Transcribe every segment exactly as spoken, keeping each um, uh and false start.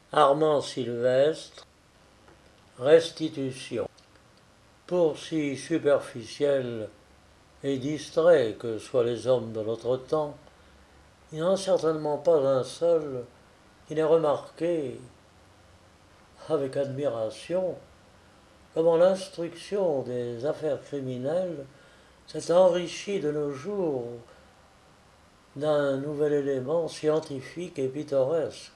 Armand Sylvestre, restitution. Pour si superficiels et distraits que soient les hommes de notre temps, il n'y en a certainement pas un seul qui n'ait remarqué, avec admiration, comment l'instruction des affaires criminelles s'est enrichie de nos jours d'un nouvel élément scientifique et pittoresque.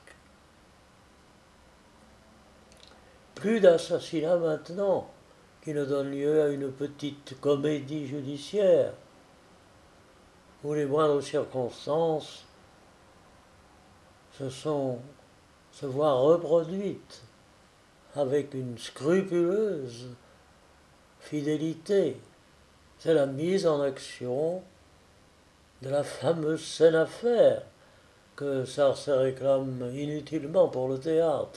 Plus d'assassinats maintenant qui ne donnent lieu à une petite comédie judiciaire où les moindres circonstances se sont se voient reproduites avec une scrupuleuse fidélité. C'est la mise en action de la fameuse scène à faire que Sarcey réclame inutilement pour le théâtre.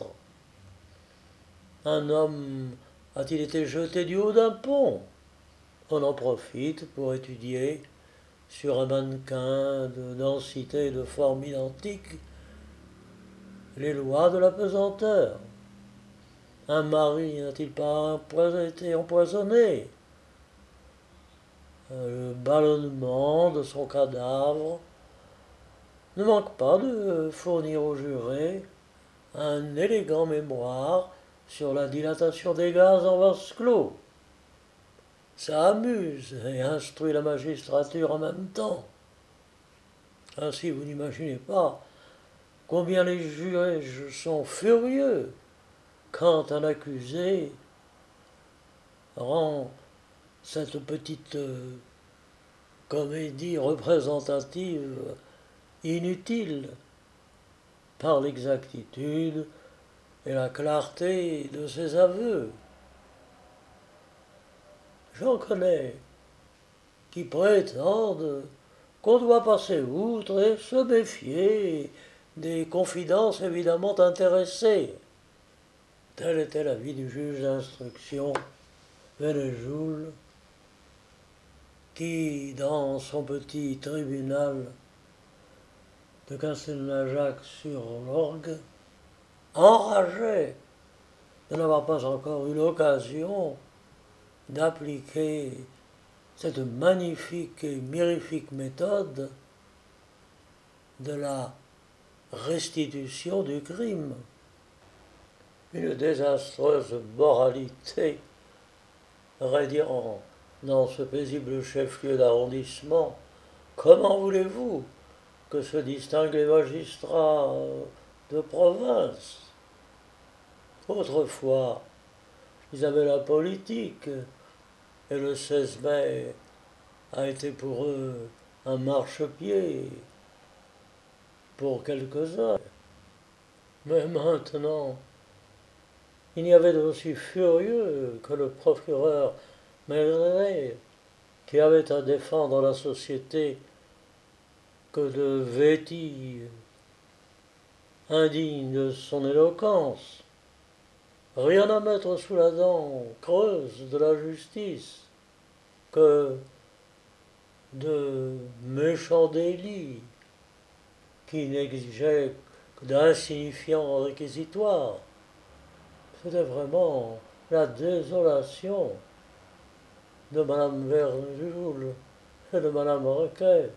Un homme a-t-il été jeté du haut d'un pont? On en profite pour étudier sur un mannequin de densité et de forme identique les lois de la pesanteur. Un mari n'a-t-il pas été empoisonné? Le ballonnement de son cadavre ne manque pas de fournir aux jurés un élégant mémoire sur la dilatation des gaz en vase clos. Ça amuse et instruit la magistrature en même temps. Ainsi, vous n'imaginez pas combien les juges sont furieux quand un accusé rend cette petite euh, comédie représentative inutile par l'exactitude et la clarté de ses aveux. J'en connais qui prétendent qu'on doit passer outre et se méfier des confidences évidemment intéressées. Tel était l'avis du juge d'instruction Vénéjoul, qui, dans son petit tribunal de Castelnajac-sur-l'Orgue, enrageait de n'avoir pas encore eu l'occasion d'appliquer cette magnifique et mirifique méthode de la restitution du crime. Une désastreuse moralité radiant dans ce paisible chef-lieu d'arrondissement. Comment voulez-vous que se distinguent les magistrats de province? Autrefois, ils avaient la politique, et le seize mai a été pour eux un marchepied pour quelques-uns. Mais maintenant, il n'y avait d'aussi furieux que le procureur Maigret, qui avait à défendre la société que de vétilles indignes de son éloquence. Rien à mettre sous la dent creuse de la justice que de méchants délits qui n'exigeaient que d'insignifiants réquisitoires. C'était vraiment la désolation de Madame Vénéjoul et de Madame Requet,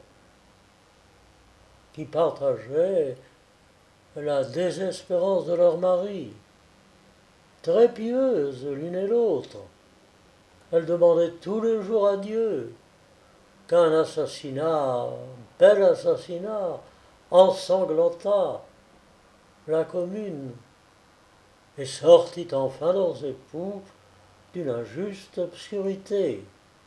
qui partageaient la désespérance de leur mari. Très pieuses l'une et l'autre, elles demandaient tous les jours à Dieu qu'un assassinat, bel assassinat, ensanglanta la commune et sortit enfin leurs époux d'une injuste obscurité.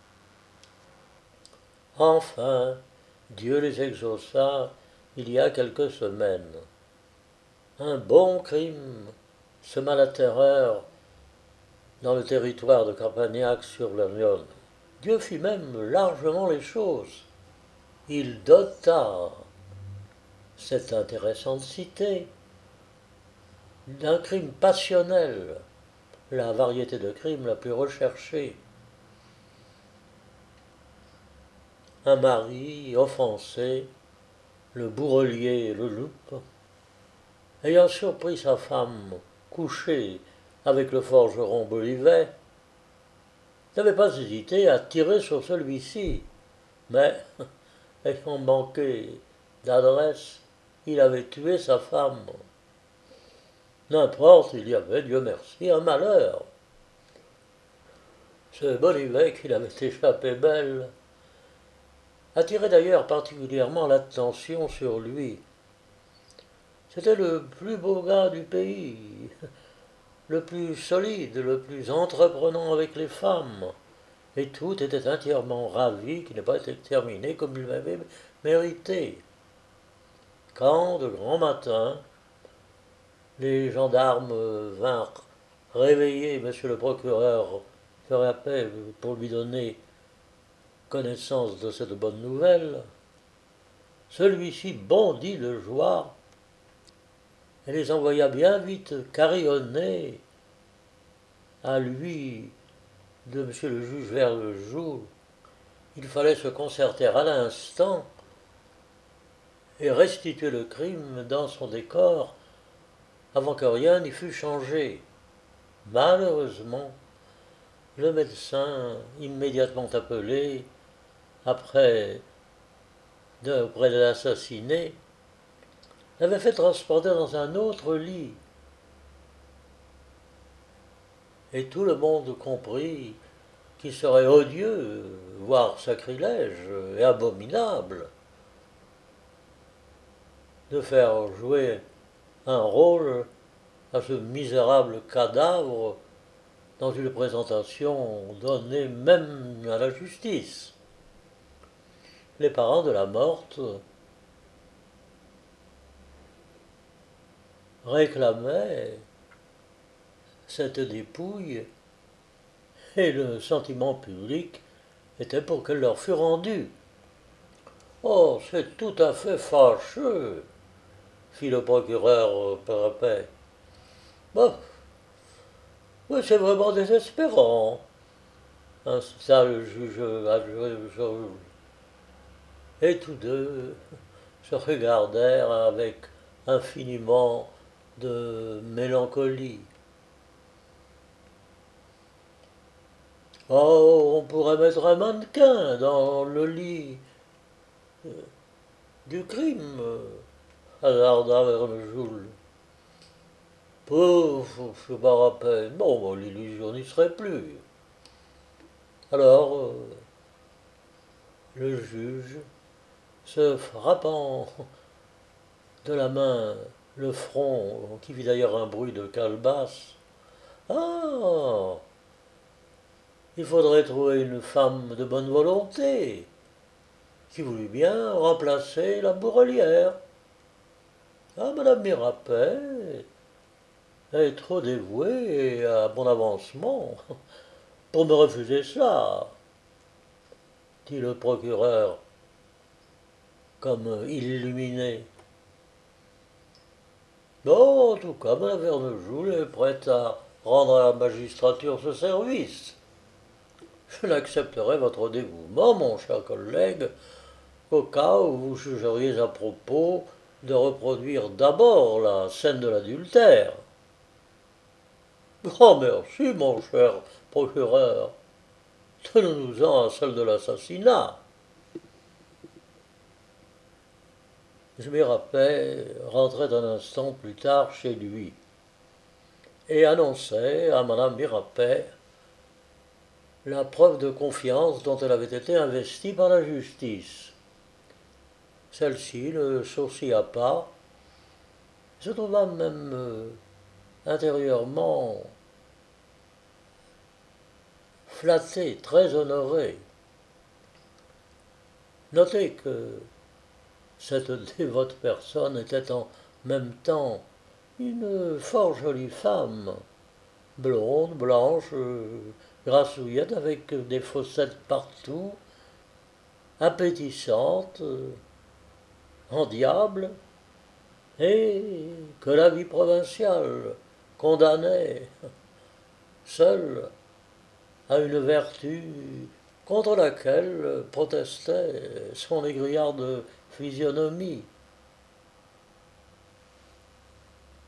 Enfin, Dieu les exauça il y a quelques semaines. Un bon crime sema la terreur dans le territoire de Campagnac-sur-l'Ornione. Dieu fit même largement les choses. Il dota cette intéressante cité d'un crime passionnel, la variété de crimes la plus recherchée. Un mari offensé, le bourrelier et le loup, ayant surpris sa femme couchée avec le forgeron Bolivet, n'avait pas hésité à tirer sur celui-ci, mais, ayant manqué d'adresse, il avait tué sa femme. N'importe, il y avait, Dieu merci, un malheur. Ce Bolivet, qu'il avait échappé belle, attirait d'ailleurs particulièrement l'attention sur lui. C'était le plus beau gars du pays, le plus solide, le plus entreprenant avec les femmes, et tout était entièrement ravi qu'il n'ait pas été terminé comme il l'avait mérité. Quand, de grand matin, les gendarmes vinrent réveiller monsieur le procureur Ferrapet pour lui donner connaissance de cette bonne nouvelle, celui-ci bondit de joie et les envoya bien vite carillonner à lui de monsieur le juge vers le jour. Il fallait se concerter à l'instant et restituer le crime dans son décor avant que rien n'y fût changé. Malheureusement, le médecin, immédiatement appelé, après de, auprès de l'assassiné, l'avait fait transporter dans un autre lit. Et tout le monde comprit qu'il serait odieux, voire sacrilège et abominable, de faire jouer un rôle à ce misérable cadavre dans une présentation donnée même à la justice. Les parents de la morte réclamaient cette dépouille et le sentiment public était pour qu'elle leur fût rendue. Oh, c'est tout à fait fâcheux, fit le procureur Perrepet. Bon, oui, c'est vraiment désespérant. Hein, ça, le juge adjoint. Et tous deux se regardèrent avec infiniment de mélancolie. Oh, on pourrait mettre un mannequin dans le lit euh, du crime, hasarda Vermejoul. Pouf, je me rappelle. Bon, bon l'illusion n'y serait plus. Alors, euh, le juge, se frappant de la main le front, qui fit d'ailleurs un bruit de calebasse, ah, il faudrait trouver une femme de bonne volonté, qui voulut bien remplacer la bourrelière. Ah, madame Mirapet est trop dévouée à mon avancement pour me refuser cela, dit le procureur, comme illuminé. Non, en tout cas, madame Vermejoul est prête à rendre à la magistrature ce service. Je n'accepterai votre dévouement, mon cher collègue, qu'au cas où vous jugeriez à propos de reproduire d'abord la scène de l'adultère. Grand merci, mon cher procureur. Tenons-nous-en à celle de l'assassinat. Je m'y rappelle, rentrait un instant plus tard chez lui et annonçait à madame Mirapet la preuve de confiance dont elle avait été investie par la justice. Celle-ci ne sourcilla pas, se trouva même euh, intérieurement flattée, très honorée. Notez que cette dévote personne était en même temps une fort jolie femme, blonde, blanche, euh, grassouillette, avec des fossettes partout, appétissante, euh, en diable, et que la vie provinciale condamnait, seule, à une vertu contre laquelle protestait son aigriarde physionomie.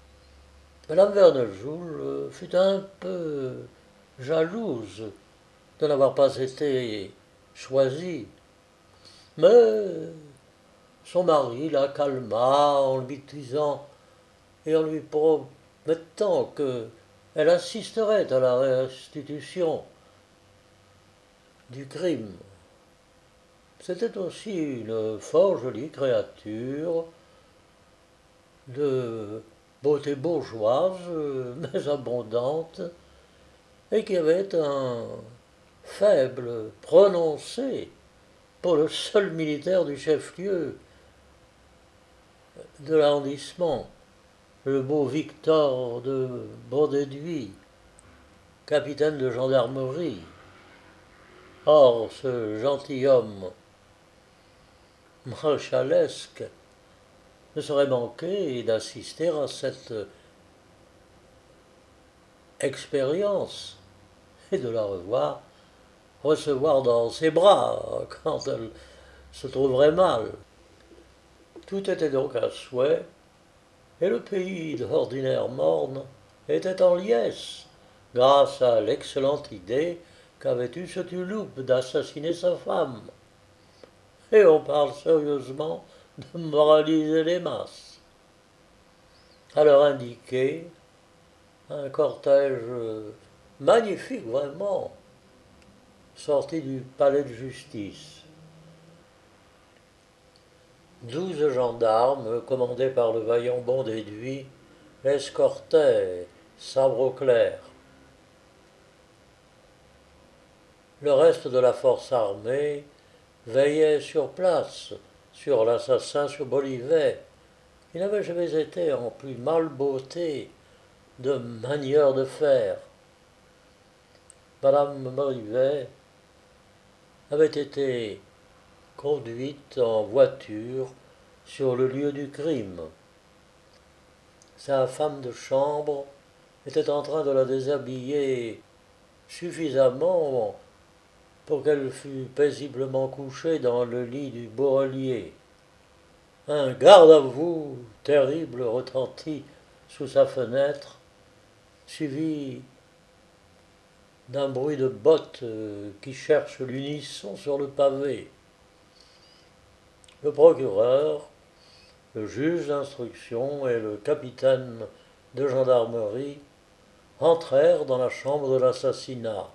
Madame Vernejoul fut un peu jalouse de n'avoir pas été choisie, mais son mari la calma en lui disant et en lui promettant qu'elle assisterait à la restitution du crime. C'était aussi une fort jolie créature de beauté bourgeoise, mais abondante, et qui avait un faible prononcé pour le seul militaire du chef-lieu de l'arrondissement, le beau Victor de Bondéduit, capitaine de gendarmerie. Or, ce gentilhomme maréchalesque ne serait manqué d'assister à cette expérience et de la revoir recevoir dans ses bras quand elle se trouverait mal. Tout était donc à souhait, et le pays d'ordinaire morne était en liesse grâce à l'excellente idée qu'avait eue ce Tuloupe d'assassiner sa femme. Et on parle sérieusement de moraliser les masses. À leur indiquer, un cortège magnifique vraiment, sorti du palais de justice. Douze gendarmes, commandés par le vaillant Bondéduit, escortaient, sabre au clair. Le reste de la force armée veillait sur place, sur l'assassin sur Bolivet, qui n'avait jamais été en plus mal beauté de manière de faire. Madame Bolivet avait été conduite en voiture sur le lieu du crime. Sa femme de chambre était en train de la déshabiller suffisamment pour qu'elle fût paisiblement couchée dans le lit du bourrelier. Un garde à vous terrible retentit sous sa fenêtre, suivi d'un bruit de bottes qui cherchent l'unisson sur le pavé. Le procureur, le juge d'instruction et le capitaine de gendarmerie entrèrent dans la chambre de l'assassinat.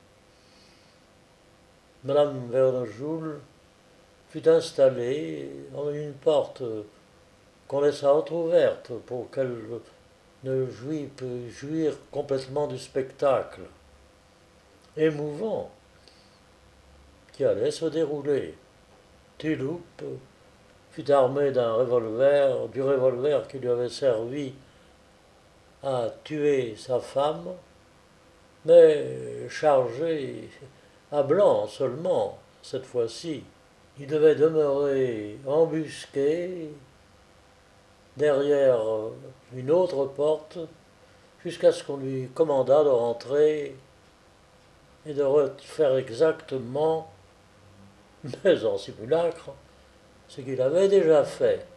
Madame Vernejoul fut installée en une porte qu'on laissa entr'ouverte pour qu'elle ne jouît, peut jouir complètement du spectacle émouvant qui allait se dérouler. Tuloupe fut armé d'un revolver, du revolver qui lui avait servi à tuer sa femme, mais chargé à blanc seulement, cette fois-ci. Il devait demeurer embusqué derrière une autre porte jusqu'à ce qu'on lui commandât de rentrer et de faire exactement, mais en simulacre, ce qu'il avait déjà fait.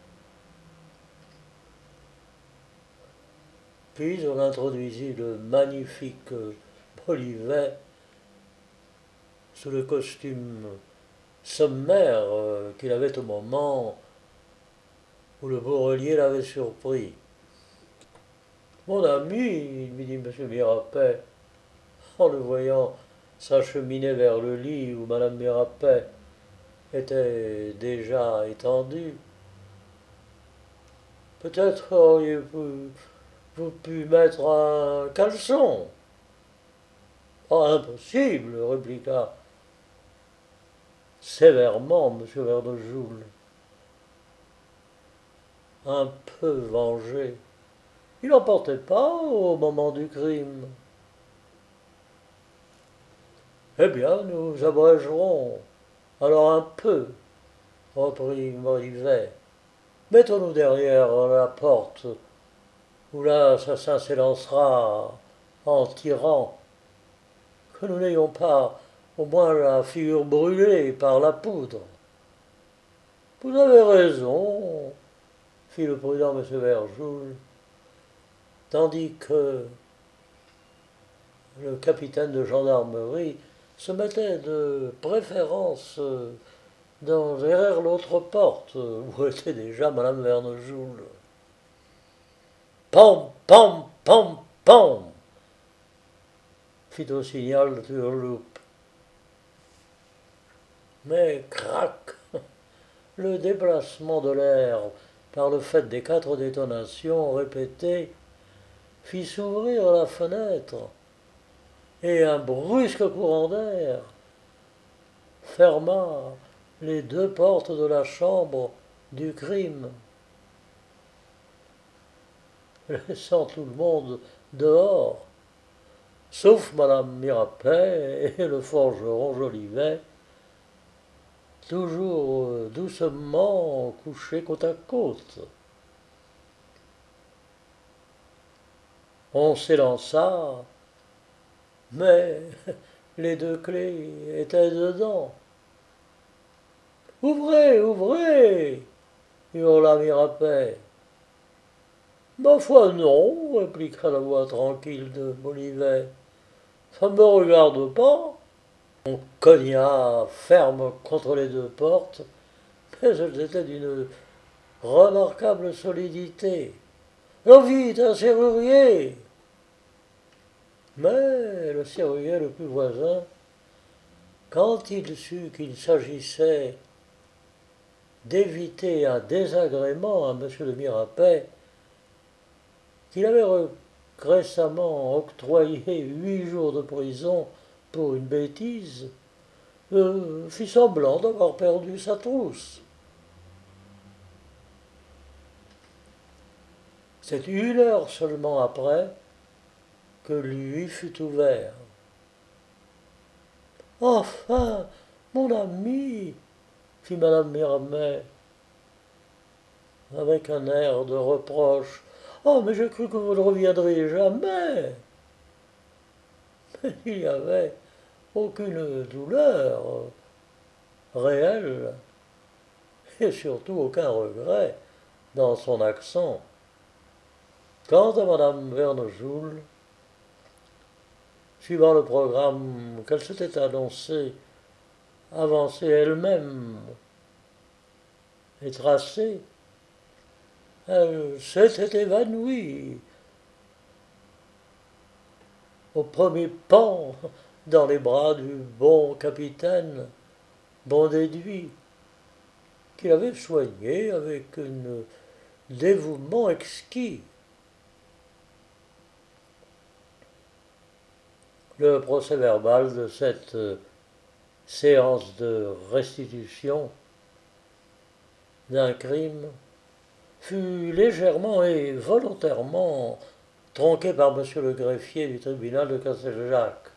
Puis on introduisit le magnifique Bolivet sous le costume sommaire qu'il avait au moment où le bourrelier l'avait surpris. Mon ami, lui dit M. Mirapet, en le voyant s'acheminer vers le lit où Mme Mirapet était déjà étendue, peut-être auriez-vous vous pu mettre un caleçon. Ah, impossible, répliqua sévèrement M. Vernejoul, un peu vengé. Il n'en portait pas au moment du crime. Eh bien, nous abrégerons, alors un peu, reprit Molivet. Mettons-nous derrière la porte, où l'assassin s'élancera en tirant, que nous n'ayons pas au moins la figure brûlée par la poudre. Vous avez raison, fit le prudent M. Vernejoul. tandis que le capitaine de gendarmerie se mettait de préférence dans, derrière l'autre porte, où était déjà Madame Vernejoul. Pam, pam, pam, pam fit au signal de Turloupe. Mais crac, le déplacement de l'air par le fait des quatre détonations répétées fit s'ouvrir la fenêtre et un brusque courant d'air ferma les deux portes de la chambre du crime, laissant tout le monde dehors, sauf Madame Mirapet et le forgeron Jolivet, toujours doucement couchés côte à côte. On s'élança, mais les deux clés étaient dedans. « Ouvrez, ouvrez !» hurla Mirapet. « Ma foi non, répliqua la voix tranquille de Jolivet. « Ça ne me regarde pas. » On cogna ferme contre les deux portes, mais elles étaient d'une remarquable solidité. « Oh, vite, un serrurier !» Mais le serrurier le plus voisin, quand il sut qu'il s'agissait d'éviter un désagrément à M. de Mirapet, qu'il avait récemment octroyé huit jours de prison pour une bêtise, euh, fit semblant d'avoir perdu sa trousse. C'est une heure seulement après que lui fut ouvert. « Enfin, mon ami !» fit Madame Mirapet, avec un air de reproche. « Oh, mais j'ai cru que vous ne reviendriez jamais !» Mais il n'y avait aucune douleur réelle, et surtout aucun regret dans son accent. Quant à Madame Vernejoul, suivant le programme qu'elle s'était annoncé, avancé elle-même et tracé, elle s'était évanouie au premier pan dans les bras du bon capitaine Bondéduit, qui l'avait soigné avec un dévouement exquis. Le procès-verbal de cette séance de restitution d'un crime fut légèrement et volontairement tronqué par monsieur le greffier du tribunal de Casteljac.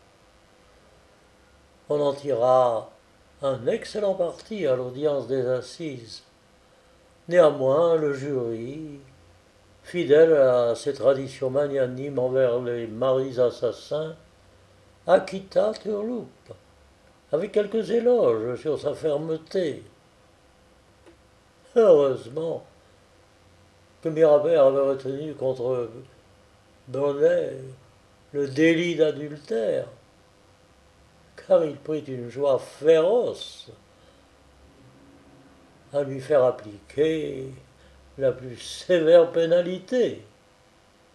On en tira un excellent parti à l'audience des assises. Néanmoins, le jury, fidèle à ses traditions magnanimes envers les maris assassins, acquitta Turloupe, avec quelques éloges sur sa fermeté. Heureusement que Mirapet avait retenu contre Bonnet le délit d'adultère, car il prit une joie féroce à lui faire appliquer la plus sévère pénalité.